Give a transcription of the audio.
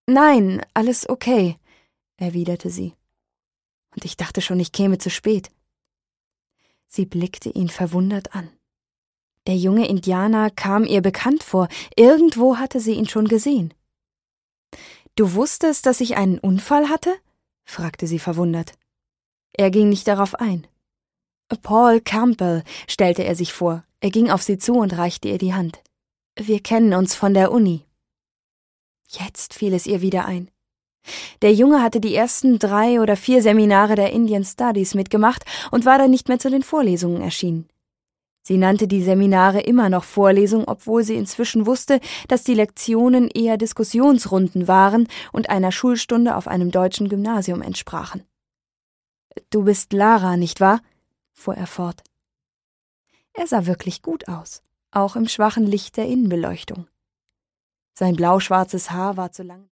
»Nein, alles okay«, erwiderte sie. »Und ich dachte schon, ich käme zu spät.« Sie blickte ihn verwundert an. Der junge Indianer kam ihr bekannt vor, irgendwo hatte sie ihn schon gesehen. »Du wusstest, dass ich einen Unfall hatte?« fragte sie verwundert. Er ging nicht darauf ein. »Paul Campbell«, stellte er sich vor. Er ging auf sie zu und reichte ihr die Hand. »Wir kennen uns von der Uni.« Jetzt fiel es ihr wieder ein. Der Junge hatte die ersten 3 oder 4 Seminare der Indian Studies mitgemacht und war dann nicht mehr zu den Vorlesungen erschienen. Sie nannte die Seminare immer noch Vorlesung, obwohl sie inzwischen wusste, dass die Lektionen eher Diskussionsrunden waren und einer Schulstunde auf einem deutschen Gymnasium entsprachen. »Du bist Lara, nicht wahr?« fuhr er fort. Er sah wirklich gut aus, auch im schwachen Licht der Innenbeleuchtung. Sein blau-schwarzes Haar war zu lang.